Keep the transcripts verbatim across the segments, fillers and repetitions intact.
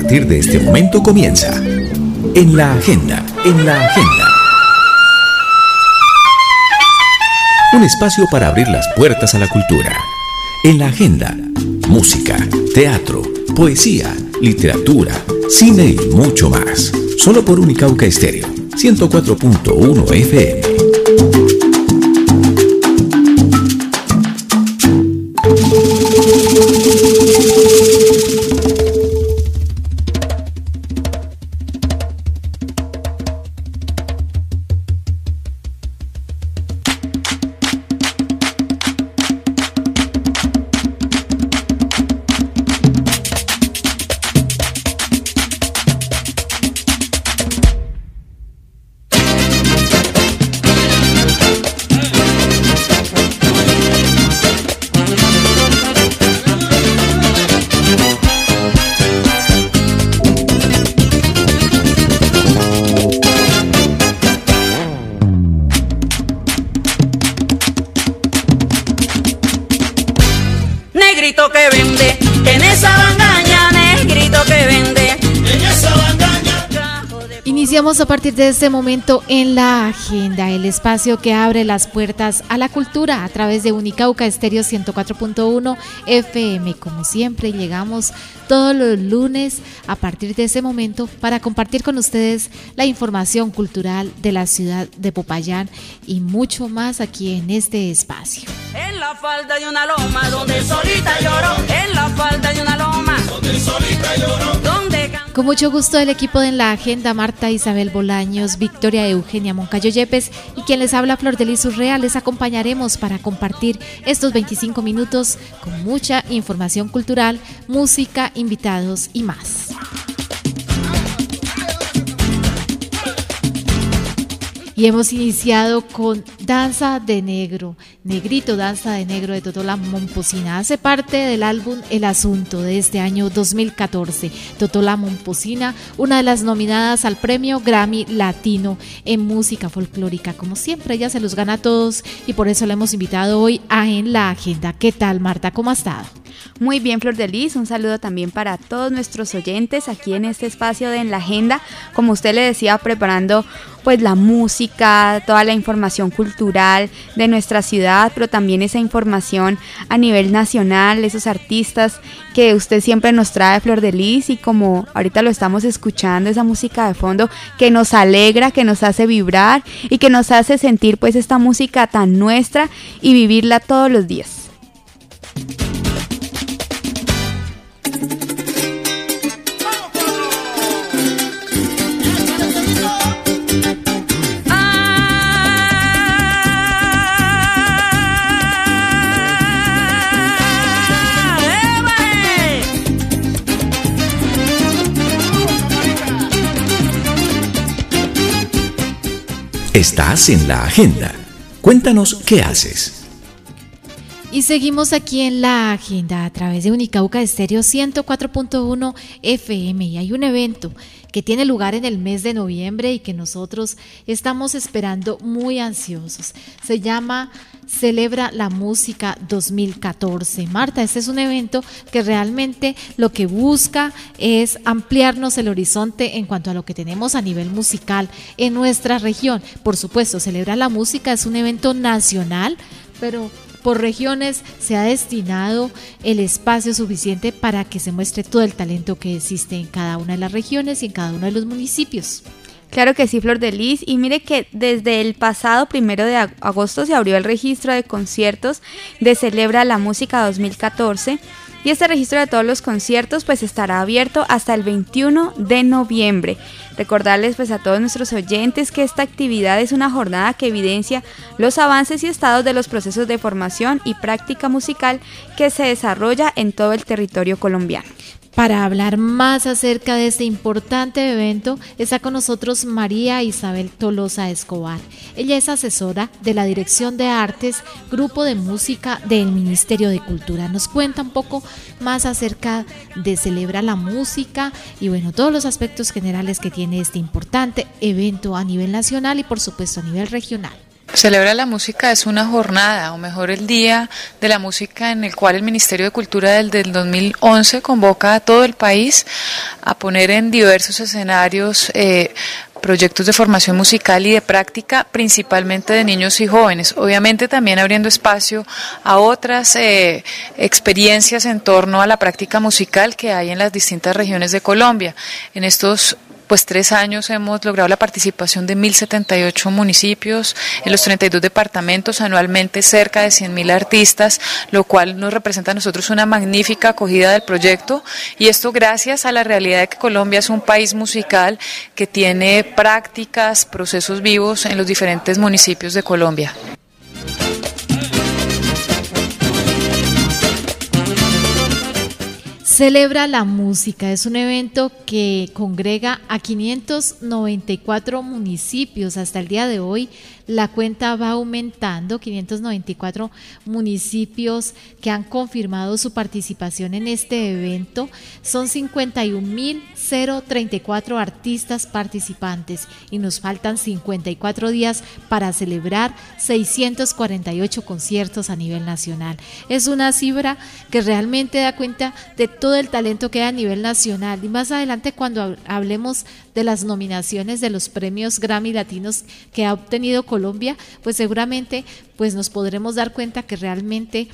partir de este momento comienza En la Agenda, en la Agenda. Un espacio para abrir las puertas a la cultura. En la Agenda, música, teatro, poesía, literatura, cine y mucho más. Solo por Unicauca Estéreo, ciento cuatro punto uno F M. Iniciamos a partir de este momento En la Agenda, el espacio que abre las puertas a la cultura a través de Unicauca Estéreo ciento cuatro punto uno F M. Como siempre, llegamos todos los lunes a partir de ese momento para compartir con ustedes la información cultural de la ciudad de Popayán y mucho más aquí en este espacio. En la falda de una loma donde solita lloró, en la falda de una loma donde solita lloró, donde... Con mucho gusto el equipo de En la Agenda, Marta Isabel Bolaños, Victoria Eugenia Moncayo Yepes y quien les habla Flor de Lis Urrea, les acompañaremos para compartir estos veinticinco minutos con mucha información cultural, música, invitados y más. Y hemos iniciado con Danza de Negro, Negrito Danza de Negro de Totola Momposina. Hace parte del álbum El Asunto de este año dos mil catorce. Totola Momposina, una de las nominadas al premio Grammy Latino en música folclórica. Como siempre, ella se los gana a todos y por eso la hemos invitado hoy a En la Agenda. ¿Qué tal, Marta? ¿Cómo ha estado? Muy bien, Flor de Lis, un saludo también para todos nuestros oyentes aquí en este espacio de En la Agenda. Como usted le decía, preparando pues la música, toda la información cultural de nuestra ciudad, pero también esa información a nivel nacional, esos artistas que usted siempre nos trae, Flor de Lis, y como ahorita lo estamos escuchando, esa música de fondo que nos alegra, que nos hace vibrar y que nos hace sentir pues esta música tan nuestra y vivirla todos los días. Estás en la Agenda. Cuéntanos qué haces. Y seguimos aquí en la Agenda a través de Unicauca Estéreo ciento cuatro punto uno F M. Y hay un evento que tiene lugar en el mes de noviembre y que nosotros estamos esperando muy ansiosos. Se llama Celebra la Música dos mil catorce. Marta, este es un evento que realmente lo que busca es ampliarnos el horizonte en cuanto a lo que tenemos a nivel musical en nuestra región. Por supuesto, Celebra la Música es un evento nacional, pero por regiones se ha destinado el espacio suficiente para que se muestre todo el talento que existe en cada una de las regiones y en cada uno de los municipios. Claro que sí, Flor de Lis, y mire que desde el pasado primero de agosto se abrió el registro de conciertos de Celebra la Música dos mil catorce y este registro de todos los conciertos pues estará abierto hasta el veintiuno de noviembre. Recordarles pues a todos nuestros oyentes que esta actividad es una jornada que evidencia los avances y estados de los procesos de formación y práctica musical que se desarrolla en todo el territorio colombiano. Para hablar más acerca de este importante evento, está con nosotros María Isabel Tolosa Escobar. Ella es asesora de la Dirección de Artes, Grupo de Música del Ministerio de Cultura. Nos cuenta un poco más acerca de Celebra la Música y bueno, todos los aspectos generales que tiene este importante evento a nivel nacional y por supuesto a nivel regional. Celebra la Música es una jornada, o mejor el Día de la Música, en el cual el Ministerio de Cultura desde el dos mil once convoca a todo el país a poner en diversos escenarios eh, proyectos de formación musical y de práctica, principalmente de niños y jóvenes. Obviamente también abriendo espacio a otras eh, experiencias en torno a la práctica musical que hay en las distintas regiones de Colombia. En estos pues tres años hemos logrado la participación de mil setenta y ocho municipios en los treinta y dos departamentos, anualmente cerca de cien mil artistas, lo cual nos representa a nosotros una magnífica acogida del proyecto, y esto gracias a la realidad de que Colombia es un país musical que tiene prácticas, procesos vivos en los diferentes municipios de Colombia. Celebra la Música es un evento que congrega a quinientos noventa y cuatro municipios. Hasta el día de hoy la cuenta va aumentando, quinientos noventa y cuatro municipios que han confirmado su participación en este evento. Son cincuenta y un mil treinta y cuatro artistas participantes y nos faltan cincuenta y cuatro días para celebrar seiscientos cuarenta y ocho conciertos a nivel nacional. Es una cifra que realmente da cuenta de todo el talento que hay a nivel nacional, y más adelante cuando hablemos de las nominaciones de los premios Grammy Latinos que ha obtenido Colombia, pues seguramente pues nos podremos dar cuenta que realmente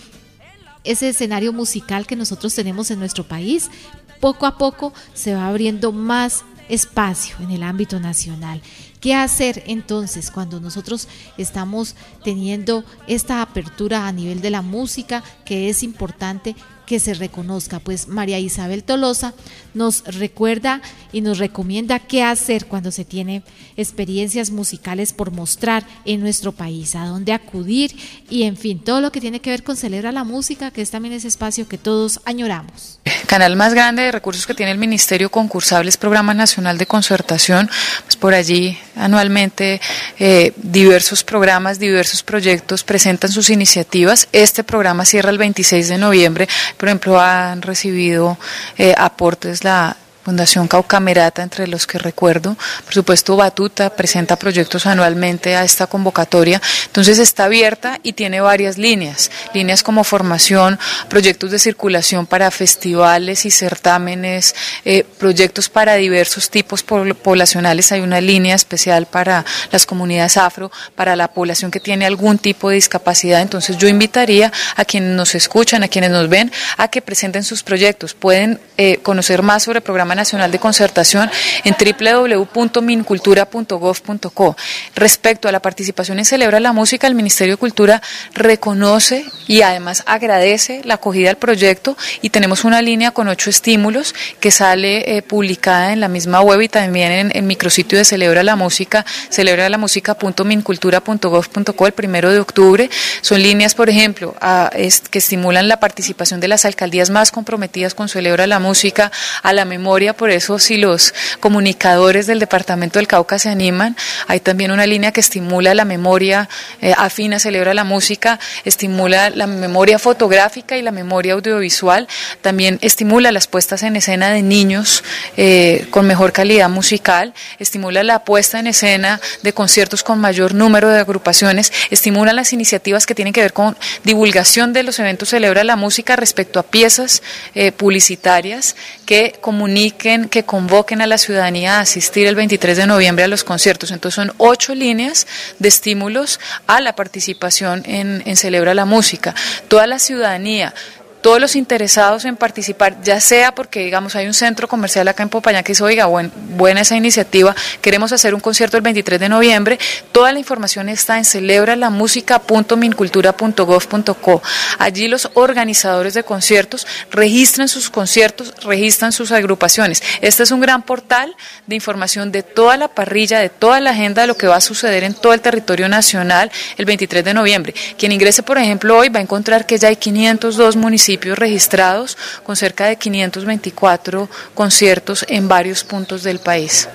ese escenario musical que nosotros tenemos en nuestro país poco a poco se va abriendo más espacio en el ámbito nacional. ¿Qué hacer entonces cuando nosotros estamos teniendo esta apertura a nivel de la música, que es importante que se reconozca? Pues María Isabel Tolosa nos recuerda y nos recomienda qué hacer cuando se tiene experiencias musicales por mostrar en nuestro país, a dónde acudir y en fin, todo lo que tiene que ver con Celebra la Música, que es también ese espacio que todos añoramos. Canal más grande de recursos que tiene el Ministerio concursable es Programa Nacional de Concertación. Pues por allí anualmente eh, diversos programas, diversos proyectos presentan sus iniciativas. Este programa cierra el veintiséis de noviembre. Por ejemplo, han recibido eh, aportes la Fundación Caucamerata, entre los que recuerdo. Por supuesto, Batuta presenta proyectos anualmente a esta convocatoria. Entonces está abierta y tiene varias líneas, líneas como formación, proyectos de circulación para festivales y certámenes, eh, proyectos para diversos tipos poblacionales. Hay una línea especial para las comunidades afro, para la población que tiene algún tipo de discapacidad. Entonces yo invitaría a quienes nos escuchan, a quienes nos ven, a que presenten sus proyectos. Pueden eh, conocer más sobre el Programa Nacional de Concertación en doble u doble u doble u punto mincultura punto gov punto co. Respecto a la participación en Celebra la Música, el Ministerio de Cultura reconoce y además agradece la acogida al proyecto, y tenemos una línea con ocho estímulos que sale eh, publicada en la misma web y también en el micrositio de Celebra la Música, celebra la música punto mincultura punto gov punto co, el primero de octubre. Son líneas, por ejemplo, a, es, que estimulan la participación de las alcaldías más comprometidas con Celebra la Música, a la memoria. Por eso, si los comunicadores del departamento del Cauca se animan, hay también una línea que estimula la memoria eh, afina, Celebra la Música, estimula la memoria fotográfica y la memoria audiovisual, también estimula las puestas en escena de niños eh, con mejor calidad musical, estimula la puesta en escena de conciertos con mayor número de agrupaciones, estimula las iniciativas que tienen que ver con divulgación de los eventos Celebra la Música respecto a piezas eh, publicitarias que comunican, que convoquen a la ciudadanía a asistir el veintitrés de noviembre a los conciertos. Entonces son ocho líneas de estímulos a la participación en, en Celebra la Música. Toda la ciudadanía, todos los interesados en participar, ya sea porque, digamos, hay un centro comercial acá en Popayán que dice, oiga, buen, buena esa iniciativa, queremos hacer un concierto el veintitrés de noviembre, toda la información está en celebra la música punto mincultura punto gov punto co. Allí los organizadores de conciertos registran sus conciertos, registran sus agrupaciones. Este es un gran portal de información de toda la parrilla, de toda la agenda de lo que va a suceder en todo el territorio nacional el veintitrés de noviembre. Quien ingrese, por ejemplo, hoy va a encontrar que ya hay quinientos dos municipios registrados con cerca de quinientos veinticuatro conciertos en varios puntos del país.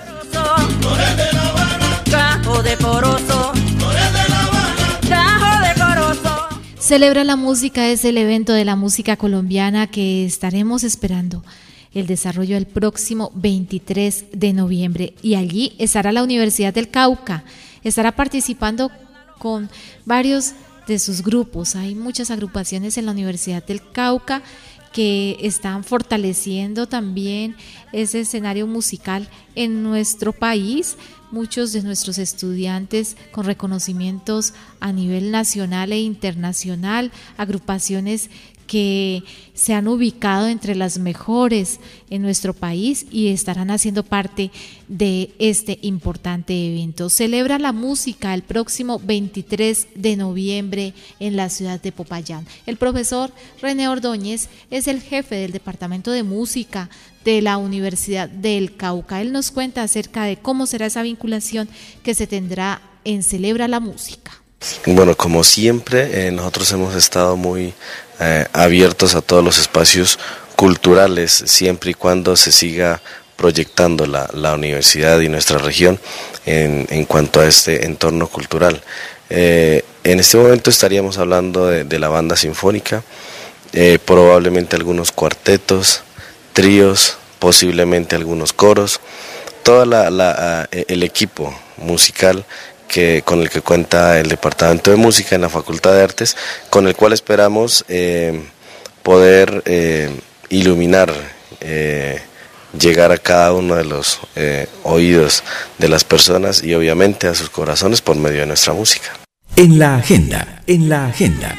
Celebra la Música es el evento de la música colombiana que estaremos esperando el desarrollo el próximo veintitrés de noviembre, y allí estará la Universidad del Cauca, estará participando con varios de sus grupos. Hay muchas agrupaciones en la Universidad del Cauca que están fortaleciendo también ese escenario musical en nuestro país. Muchos de nuestros estudiantes con reconocimientos a nivel nacional e internacional, agrupaciones que se han ubicado entre las mejores en nuestro país y estarán haciendo parte de este importante evento. Celebra la música el próximo veintitrés de noviembre en la ciudad de Popayán. El profesor René Ordóñez es el jefe del Departamento de Música de la Universidad del Cauca. Él nos cuenta acerca de cómo será esa vinculación que se tendrá en Celebra la Música. Bueno, como siempre, eh, nosotros hemos estado muy eh, abiertos a todos los espacios culturales, siempre y cuando se siga proyectando la, la universidad y nuestra región en, en cuanto a este entorno cultural. Eh, en este momento estaríamos hablando de, de la banda sinfónica, eh, probablemente algunos cuartetos, tríos, posiblemente algunos coros, todo la, la, el equipo musical que con el que cuenta el Departamento de Música en la Facultad de Artes, con el cual esperamos eh, poder eh, iluminar, eh, llegar a cada uno de los eh, oídos de las personas y obviamente a sus corazones por medio de nuestra música. En la agenda, en la agenda.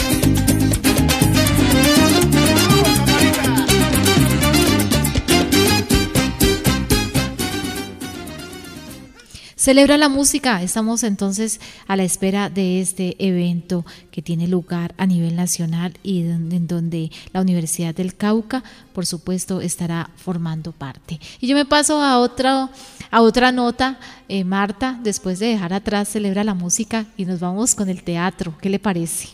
Celebra la música, estamos entonces a la espera de este evento que tiene lugar a nivel nacional y en donde la Universidad del Cauca, por supuesto, estará formando parte. Y yo me paso a otra, a otra nota, eh, Marta, después de dejar atrás Celebra la música y nos vamos con el teatro. ¿Qué le parece?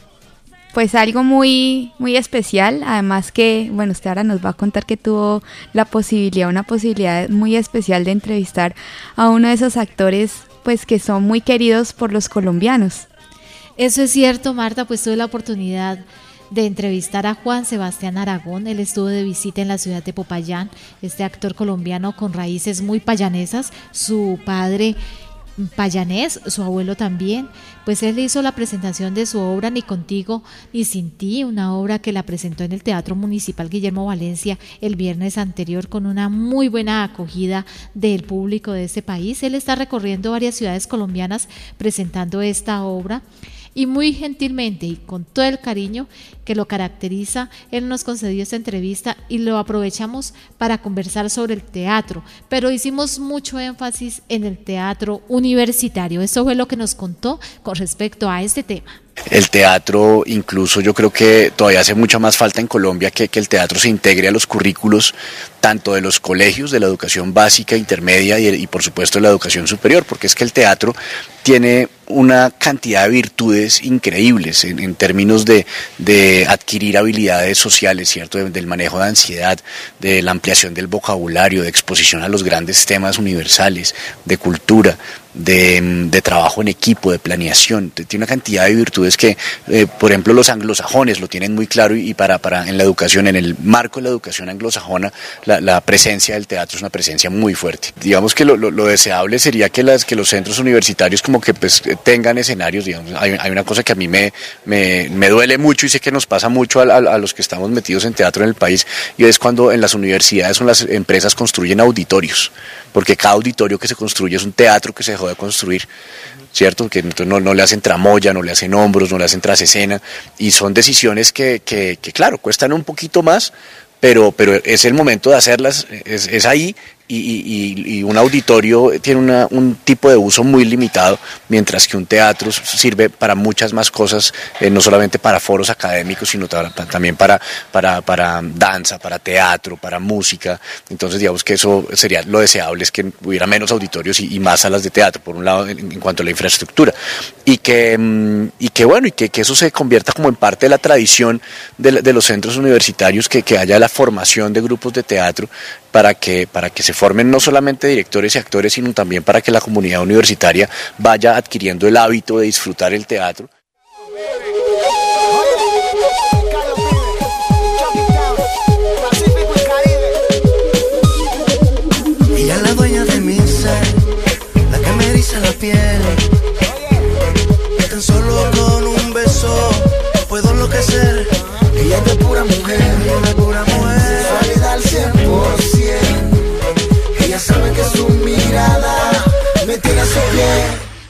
Pues algo muy, muy especial, además que, bueno, usted ahora nos va a contar que tuvo la posibilidad, una posibilidad muy especial de entrevistar a uno de esos actores, pues que son muy queridos por los colombianos. Eso es cierto, Marta, pues tuve la oportunidad de entrevistar a Juan Sebastián Aragón. Él estuvo de visita en la ciudad de Popayán, este actor colombiano con raíces muy payanesas, su padre payanés, su abuelo también, pues él hizo la presentación de su obra Ni contigo ni sin ti, una obra que la presentó en el Teatro Municipal Guillermo Valencia el viernes anterior con una muy buena acogida del público de este país. Él está recorriendo varias ciudades colombianas presentando esta obra y muy gentilmente y con todo el cariño que lo caracteriza, él nos concedió esta entrevista y lo aprovechamos para conversar sobre el teatro, pero hicimos mucho énfasis en el teatro universitario. Esto fue lo que nos contó con respecto a este tema. El teatro, incluso yo creo que todavía hace mucha más falta en Colombia que, que el teatro se integre a los currículos tanto de los colegios, de la educación básica, intermedia y, y por supuesto de la educación superior, porque es que el teatro tiene una cantidad de virtudes increíbles en, en términos de, de adquirir habilidades sociales, ¿cierto? De, del manejo de ansiedad, de la ampliación del vocabulario, de exposición a los grandes temas universales, de cultura, de, de trabajo en equipo, de planeación. Tiene una cantidad de virtudes que, eh, por ejemplo, los anglosajones lo tienen muy claro y, y para, para en la educación, en el marco de la educación anglosajona, la, la presencia del teatro es una presencia muy fuerte. Digamos que lo, lo, lo deseable sería que, las, que los centros universitarios como que pues tengan escenarios, digamos. Hay, hay una cosa que a mí me, me, me duele mucho y sé que nos pasa mucho a, a, a los que estamos metidos en teatro en el país, y es cuando en las universidades o en las empresas construyen auditorios, porque cada auditorio que se construye es un teatro que se dejó de construir, ¿cierto? Que no, no le hacen tramoya, no le hacen hombros, no le hacen trasescena, y son decisiones que, que, que claro, cuestan un poquito más, pero, pero es el momento de hacerlas, es, es ahí. Y, y, y un auditorio tiene una, un tipo de uso muy limitado, mientras que un teatro sirve para muchas más cosas, eh, no solamente para foros académicos, sino para, también para, para, para danza, para teatro, para música. Entonces digamos que eso sería lo deseable, es que hubiera menos auditorios y, y más salas de teatro, por un lado en, en cuanto a la infraestructura, y que, y que bueno, y que, que eso se convierta como en parte de la tradición de, de los centros universitarios, que, que haya la formación de grupos de teatro, para que, para que se formen no solamente directores y actores, sino también para que la comunidad universitaria vaya adquiriendo el hábito de disfrutar el teatro. Ella es la dueña de mi ser, la que me eriza la piel.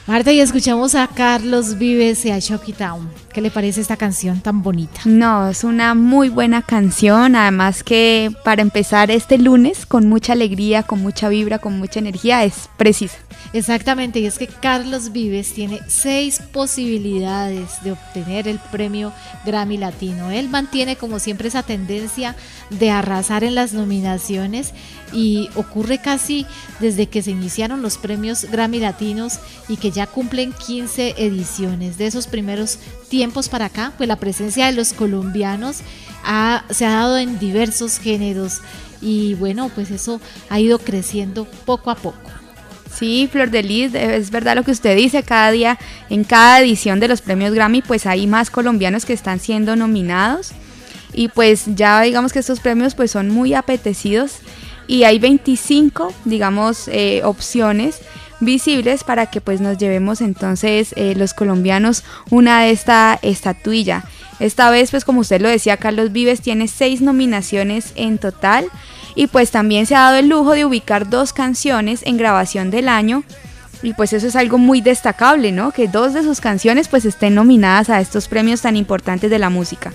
Marta, y escuchamos a Carlos Vives y a Shock Town. ¿Qué le parece esta canción tan bonita? No, es una muy buena canción, además que para empezar este lunes con mucha alegría, con mucha vibra, con mucha energía, es precisa. Exactamente, y es que Carlos Vives tiene seis posibilidades de obtener el premio Grammy Latino. Él mantiene como siempre esa tendencia de arrasar en las nominaciones y ocurre casi desde que se iniciaron los premios Grammy Latinos y que ya cumplen quince ediciones. De esos primeros tiempos para acá, pues la presencia de los colombianos ha, se ha dado en diversos géneros y bueno, pues eso ha ido creciendo poco a poco. Sí, Flor de Lis, es verdad lo que usted dice, cada día, en cada edición de los premios Grammy, pues hay más colombianos que están siendo nominados y pues ya digamos que estos premios pues son muy apetecidos y hay veinticinco, digamos, eh, opciones visibles para que pues nos llevemos entonces eh, los colombianos una de esta estatuilla. Esta vez pues como usted lo decía, Carlos Vives tiene seis nominaciones en total. Y pues también se ha dado el lujo de ubicar dos canciones en grabación del año y pues eso es algo muy destacable, ¿no? Que dos de sus canciones pues estén nominadas a estos premios tan importantes de la música.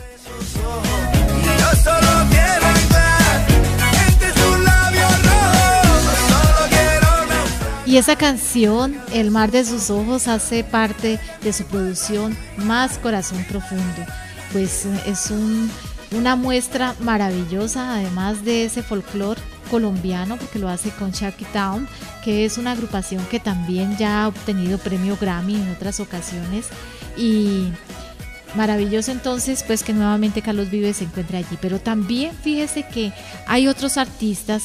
Y esa canción, El mar de sus ojos, hace parte de su producción Más Corazón Profundo, pues es un... una muestra maravillosa, además de ese folclore colombiano, porque lo hace con Shock Town, que es una agrupación que también ya ha obtenido premio Grammy en otras ocasiones. Y maravilloso entonces, pues que nuevamente Carlos Vives se encuentra allí. Pero también fíjese que hay otros artistas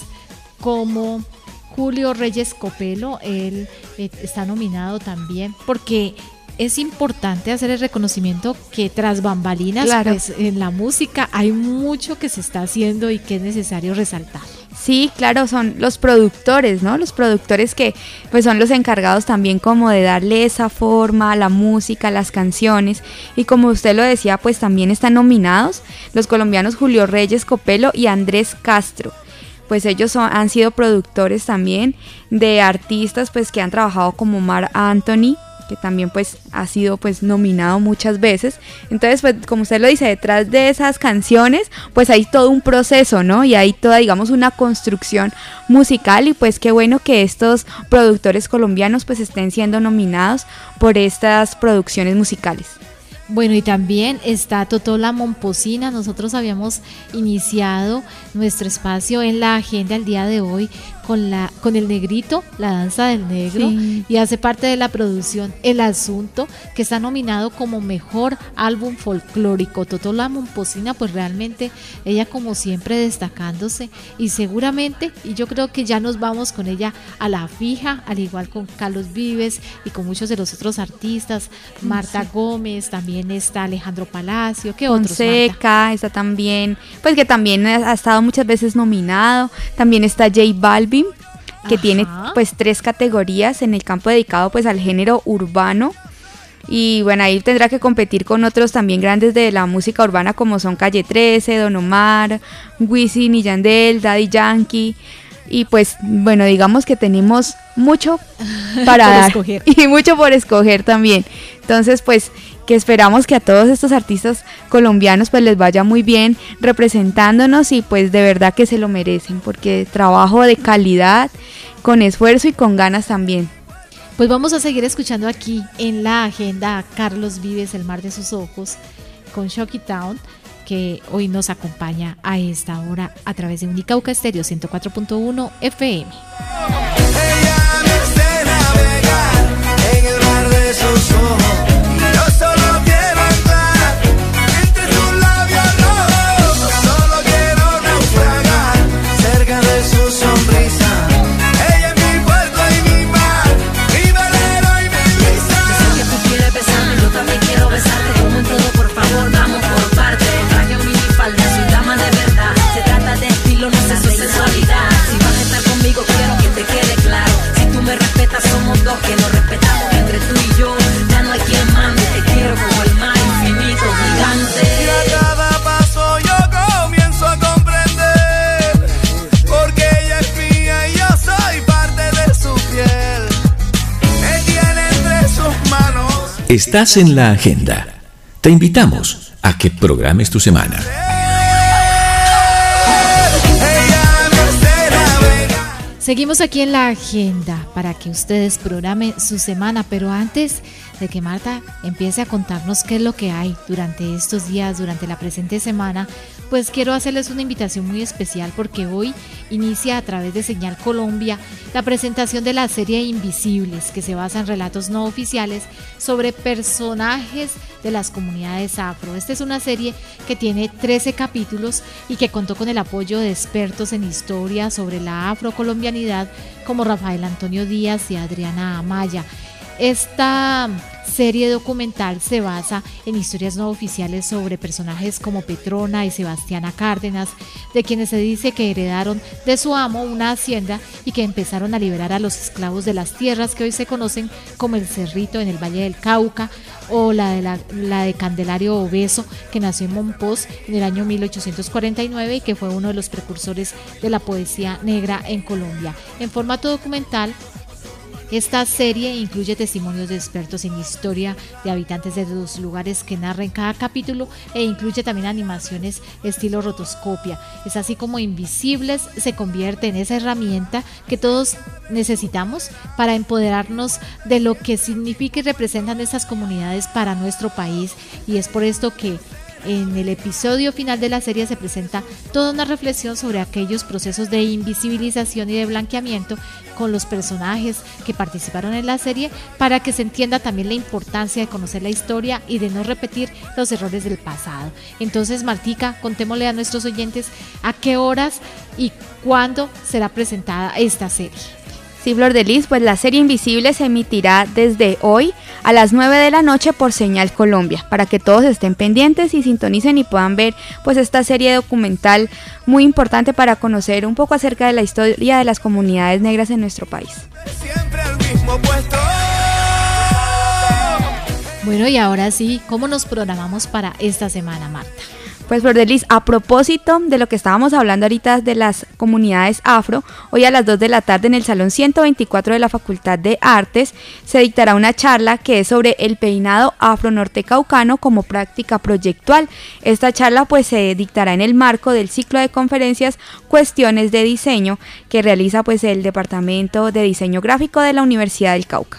como Julio Reyes Copelo, él eh, está nominado también, porque es importante hacer el reconocimiento que tras bambalinas, claro, pues en la música hay mucho que se está haciendo y que es necesario resaltar. Sí, claro, son los productores, ¿no? Los productores que pues son los encargados también como de darle esa forma a la música, a las canciones, y como usted lo decía, pues también están nominados los colombianos Julio Reyes Copelo y Andrés Castro. Pues ellos son, han sido productores también de artistas pues que han trabajado como Marc Anthony, que también pues ha sido pues nominado muchas veces. Entonces pues como usted lo dice, detrás de esas canciones pues hay todo un proceso, ¿no? Y hay toda digamos una construcción musical y pues qué bueno que estos productores colombianos pues estén siendo nominados por estas producciones musicales. Bueno, y también está Totó la Momposina. Nosotros habíamos iniciado nuestro espacio en la agenda el día de hoy con la con el negrito, la danza del negro, sí, y hace parte de la producción El Asunto, que está nominado como mejor álbum folclórico. Totó la Momposina, pues realmente ella como siempre destacándose y seguramente, y yo creo que ya nos vamos con ella a la fija, al igual con Carlos Vives y con muchos de los otros artistas, Marta sí. Gómez, también está Alejandro Palacio, ¿qué otros? Fonseca, está también, pues que también ha estado muchas veces nominado, también está J Balvin, que Ajá. tiene pues tres categorías en el campo dedicado pues al género urbano y bueno, ahí tendrá que competir con otros también grandes de la música urbana como son Calle trece, Don Omar, Wisin y Yandel, Daddy Yankee y pues bueno, digamos que tenemos mucho para dar escoger. Y mucho por escoger también, entonces pues que esperamos que a todos estos artistas colombianos pues les vaya muy bien representándonos y pues de verdad que se lo merecen porque trabajo de calidad, con esfuerzo y con ganas también. Pues vamos a seguir escuchando aquí en la agenda a Carlos Vives, El mar de sus ojos, con Shock Town, que hoy nos acompaña a esta hora a través de Unicauca Estéreo ciento cuatro punto uno F M. Ella me sé navegar en el mar de sus ojos. Yo solo quiero entrar entre sus labios rojos. Solo quiero naufragar cerca de su sonrisa. Ella es mi puerto y mi mar, mi velero y mi brisa. Yo sé que tú quieres besarme, yo también quiero besarte. Como en todo, por favor, vamos por parte. Traje un minifalda, soy dama de verdad. Se trata de estilo, no sé su sensualidad. Si vas a estar conmigo, quiero que te quede claro. Si tú me respetas, somos dos que nos respetamos. Entre tú y yo, ya no hay Estás en la agenda. Te invitamos a que programes tu semana. Seguimos aquí en la agenda para que ustedes programen su semana, pero antes de que Marta empiece a contarnos qué es lo que hay durante estos días, durante la presente semana, pues quiero hacerles una invitación muy especial porque hoy inicia a través de Señal Colombia la presentación de la serie Invisibles, que se basa en relatos no oficiales sobre personajes de las comunidades afro. Esta es una serie que tiene trece capítulos y que contó con el apoyo de expertos en historia sobre la afrocolombianidad como Rafael Antonio Díaz y Adriana Amaya. Esta serie documental se basa en historias no oficiales sobre personajes como Petrona y Sebastiana Cárdenas, de quienes se dice que heredaron de su amo una hacienda y que empezaron a liberar a los esclavos de las tierras que hoy se conocen como el Cerrito en el Valle del Cauca, o la de, la, la de Candelario Obeso, que nació en Monpós en el año mil ochocientos cuarenta y nueve y que fue uno de los precursores de la poesía negra en Colombia. En formato documental, esta serie incluye testimonios de expertos en historia, de habitantes de los lugares que narran cada capítulo, e incluye también animaciones estilo rotoscopia. Es así como Invisibles se convierte en esa herramienta que todos necesitamos para empoderarnos de lo que significa y representan esas comunidades para nuestro país, y es por esto que en el episodio final de la serie se presenta toda una reflexión sobre aquellos procesos de invisibilización y de blanqueamiento con los personajes que participaron en la serie, para que se entienda también la importancia de conocer la historia y de no repetir los errores del pasado. Entonces, Martica, contémosle a nuestros oyentes a qué horas y cuándo será presentada esta serie. Sí, Flor de Lis, pues la serie Invisible se emitirá desde hoy a las nueve de la noche por Señal Colombia, para que todos estén pendientes y sintonicen y puedan ver pues esta serie documental muy importante para conocer un poco acerca de la historia de las comunidades negras en nuestro país. Siempre al mismo puesto. Bueno, y ahora sí, ¿cómo nos programamos para esta semana, Marta? Pues Flor de Lis, a propósito de lo que estábamos hablando ahorita de las comunidades afro, hoy a las dos de la tarde en el Salón ciento veinticuatro de la Facultad de Artes se dictará una charla que es sobre el peinado afro-nortecaucano como práctica proyectual. Esta charla pues se dictará en el marco del ciclo de conferencias Cuestiones de Diseño que realiza pues el Departamento de Diseño Gráfico de la Universidad del Cauca.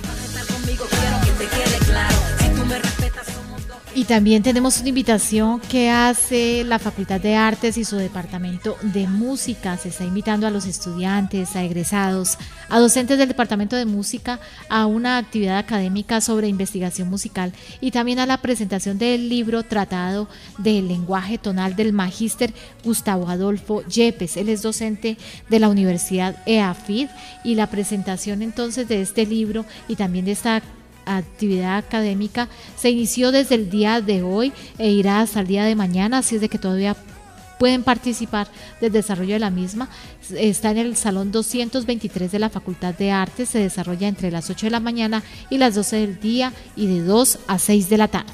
Y también tenemos una invitación que hace la Facultad de Artes y su Departamento de Música. Se está invitando a los estudiantes, a egresados, a docentes del Departamento de Música a una actividad académica sobre investigación musical y también a la presentación del libro Tratado del Lenguaje Tonal del magíster Gustavo Adolfo Yepes. Él es docente de la Universidad E A F I D, y la presentación entonces de este libro y también de esta actividad académica se inició desde el día de hoy e irá hasta el día de mañana, así es de que todavía pueden participar del desarrollo de la misma. Está en el Salón doscientos veintitrés de la Facultad de Artes, se desarrolla entre las ocho de la mañana y las doce del día y de dos a seis de la tarde.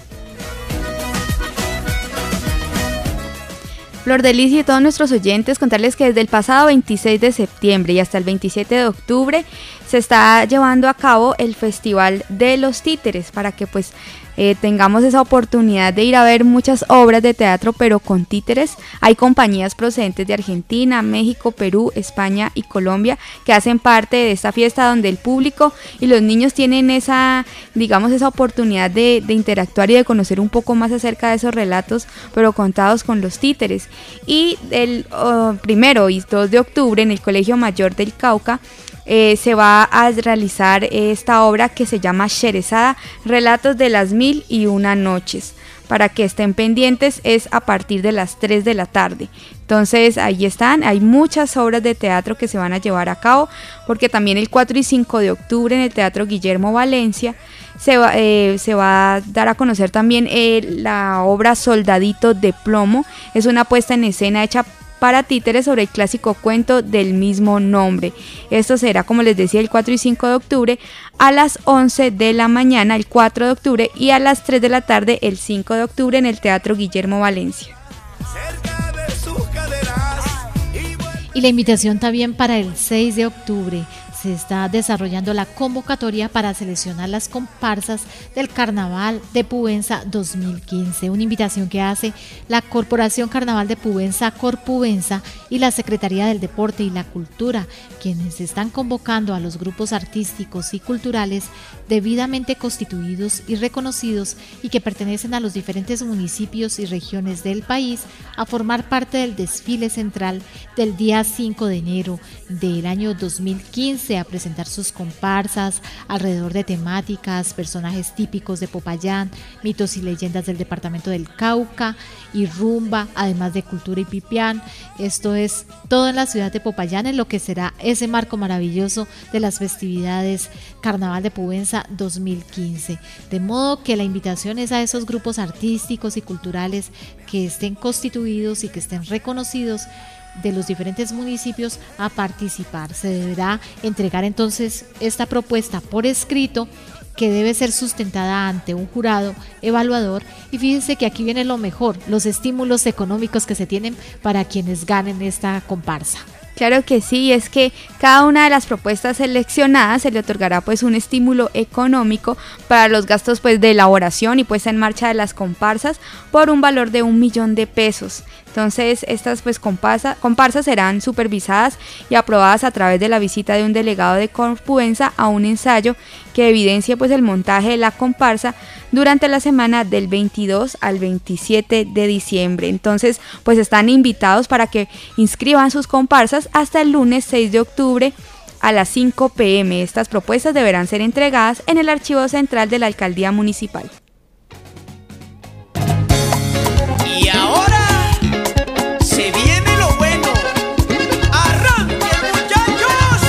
Flor de Lis y todos nuestros oyentes, contarles que desde el pasado veintiséis de septiembre y hasta el veintisiete de octubre se está llevando a cabo el Festival de los Títeres, para que pues eh, tengamos esa oportunidad de ir a ver muchas obras de teatro pero con títeres. Hay compañías procedentes de Argentina, México, Perú, España y Colombia que hacen parte de esta fiesta, donde el público y los niños tienen esa, digamos, esa oportunidad de, de interactuar y de conocer un poco más acerca de esos relatos pero contados con los títeres. Y el oh, primero y dos de octubre en el Colegio Mayor del Cauca Eh, se va a realizar esta obra que se llama Sherezada, Relatos de las Mil y Una Noches. Para que estén pendientes, es a partir de las tres de la tarde. Entonces ahí están, hay muchas obras de teatro que se van a llevar a cabo, porque también el cuatro y cinco de octubre en el Teatro Guillermo Valencia se va, eh, se va a dar a conocer también eh, la obra Soldadito de Plomo. Es una puesta en escena hecha para títeres sobre el clásico cuento del mismo nombre. Esto será, como les decía, el cuatro y cinco de octubre a las once de la mañana, el cuatro de octubre, y a las tres de la tarde, el cinco de octubre, en el Teatro Guillermo Valencia. Y la invitación también para el seis de octubre. se está desarrollando la convocatoria para seleccionar las comparsas del Carnaval de Pubensa dos mil quince, una invitación que hace la Corporación Carnaval de Pubensa, Corpubensa, y la Secretaría del Deporte y la Cultura, quienes están convocando a los grupos artísticos y culturales debidamente constituidos y reconocidos y que pertenecen a los diferentes municipios y regiones del país a formar parte del desfile central del día cinco de enero del año dos mil quince, a presentar sus comparsas alrededor de temáticas, personajes típicos de Popayán, mitos y leyendas del departamento del Cauca y rumba, además de cultura y pipián. Esto es todo en la ciudad de Popayán, en lo que será ese marco maravilloso de las festividades Carnaval de Pubensa dos mil quince. De modo que la invitación es a esos grupos artísticos y culturales que estén constituidos y que estén reconocidos de los diferentes municipios a participar. Se deberá entregar entonces esta propuesta por escrito, que debe ser sustentada ante un jurado evaluador, y fíjense que aquí viene lo mejor, los estímulos económicos que se tienen para quienes ganen esta comparsa. Claro que sí, es que cada una de las propuestas seleccionadas se le otorgará pues un estímulo económico para los gastos pues de elaboración y puesta en marcha de las comparsas por un valor de un millón de pesos. Entonces estas pues comparsa, comparsas serán supervisadas y aprobadas a través de la visita de un delegado de Corpubensa a un ensayo que evidencie pues el montaje de la comparsa durante la semana del veintidós al veintisiete de diciembre. Entonces pues están invitados para que inscriban sus comparsas hasta el lunes seis de octubre a las cinco pe eme. Estas propuestas deberán ser entregadas en el archivo central de la alcaldía municipal. Y ahora se viene lo bueno. ¡Arranque, muchachos!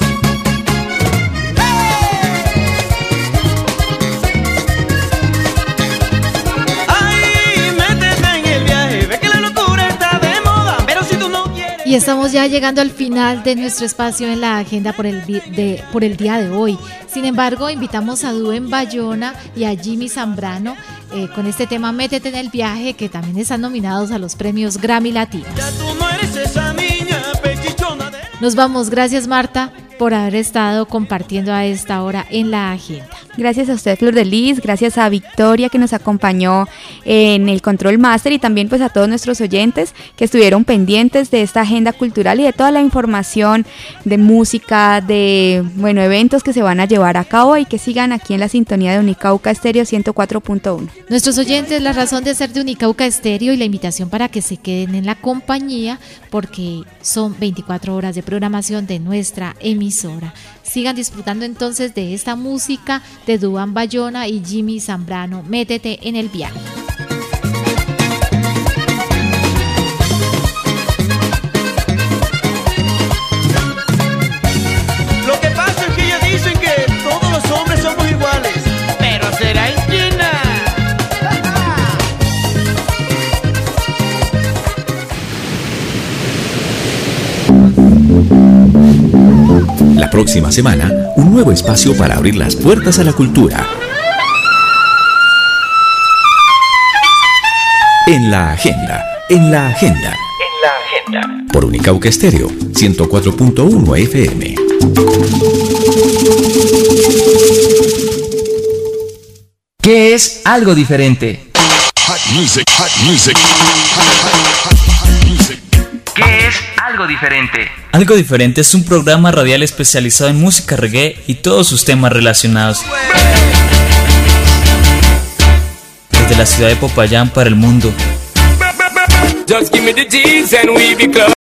¡Hey! ¡Ay, métete en el viaje! Ve que la locura está de moda, pero si tú no quieres... Y estamos ya llegando al final de nuestro espacio en la agenda por el, de, por el día de hoy. Sin embargo, invitamos a Duen Bayona y a Jimmy Zambrano eh, con este tema Métete en el viaje, que también están nominados a los premios Grammy Latinos. Ya tú no eres esa niña pechichona de... Nos vamos, gracias Marta por haber estado compartiendo a esta hora en la agenda. Gracias a usted, Flor de Lis, gracias a Victoria que nos acompañó en el Control Master, y también pues a todos nuestros oyentes que estuvieron pendientes de esta agenda cultural y de toda la información de música, de bueno eventos que se van a llevar a cabo, y que sigan aquí en la sintonía de Unicauca Estéreo ciento cuatro punto uno. Nuestros oyentes, la razón de ser de Unicauca Estéreo y la invitación para que se queden en la compañía, porque son veinticuatro horas de programación de nuestra emisora. Sigan disfrutando entonces de esta música de Duen Bayona y Jimmy Zambrano. Métete en el viaje. Lo que pasa es que ellas dicen que todos los hombres somos iguales, pero será en China. La próxima semana, un nuevo espacio para abrir las puertas a la cultura. En la agenda, en la agenda, en la agenda. Por Unicauca Estéreo, ciento cuatro punto uno efe eme. ¿Qué es algo diferente? Hot music, hot music, hot, hot, hot, hot music. ¿Qué es algo diferente? Algo Diferente es un programa radial especializado en música reggae y todos sus temas relacionados. Desde la ciudad de Popayán para el mundo. Just give me the G's and we be club.